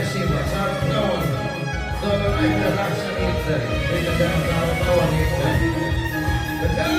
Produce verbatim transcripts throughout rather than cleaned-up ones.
Sima, saat kawan. Todo ada rasa itu, kita dalam kawan itu. Betul.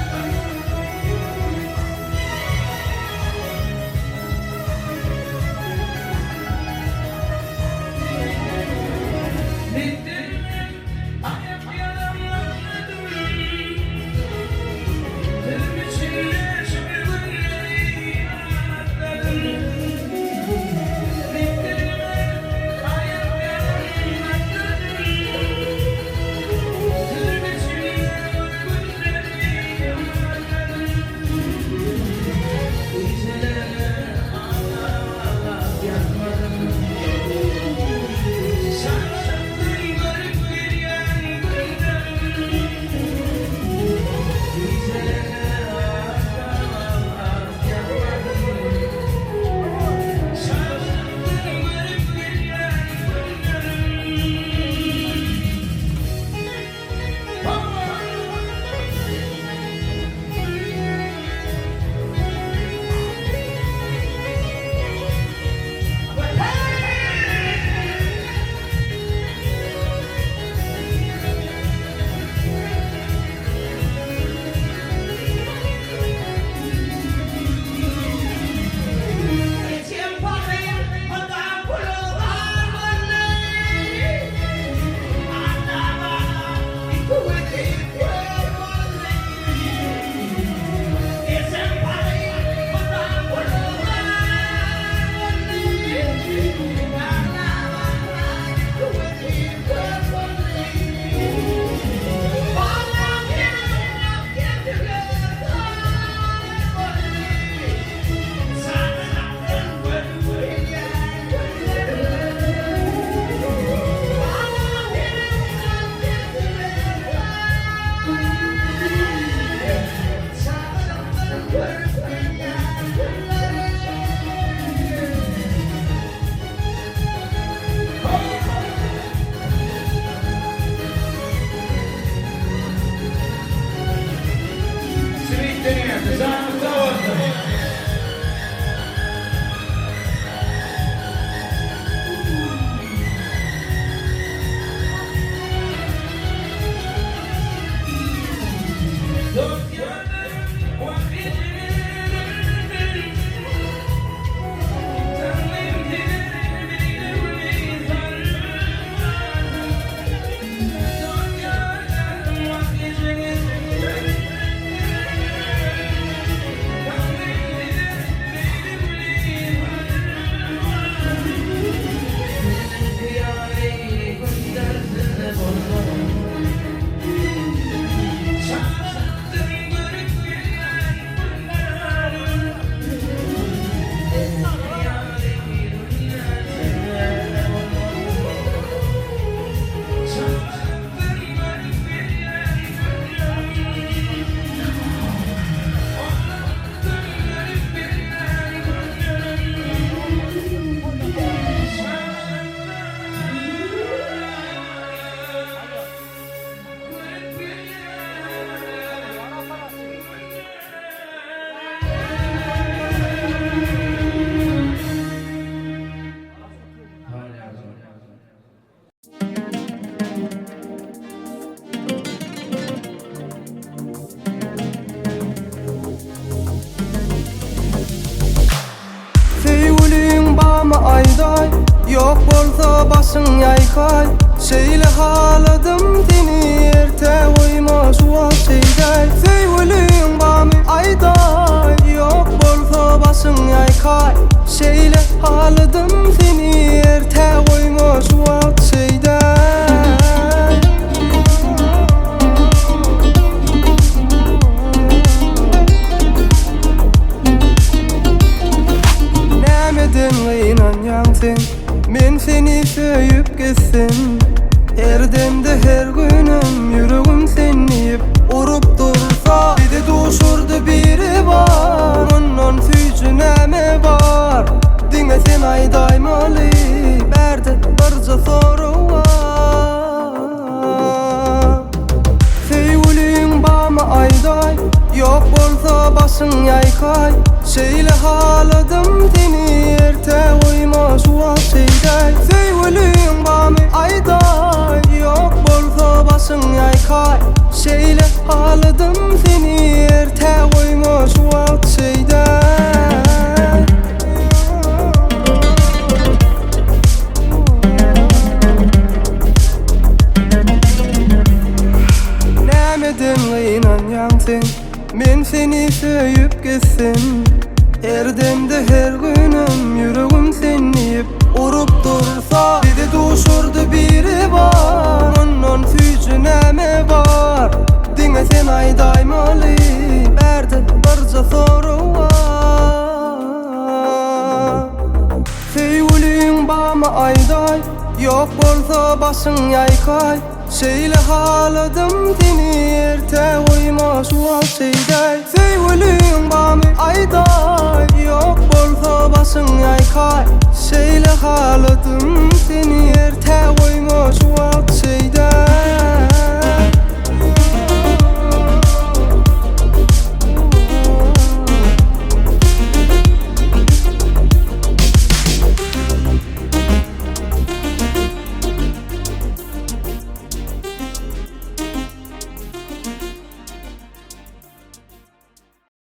ayday yok bolsa başın yaykay Şeyle haladım seni erte uyma şu şeyday Sevgilin bami ayday yok bolsa başın yaykay Şeyle haladım seni erte uyma şu şeyday Men seni söyüp geçsem Her demde her günüm yüreğim seni yip urup dursa Bir de duşurdu biri var Ondan süyçü neme var Dine sen aydaymalı Berde barca soru var Sevgilin bana ayday Yok bolsa başın yaykay Şeyle haladım seni erte uyma şu şeyday bamy ayday, yok bolsa başyň ýaýkay. Şeýle haladım seni erte goýma şu al şeýday. Söýgüliň bamy ayday, yok bolsa başyň ýaýkay. Şeýle haladım seni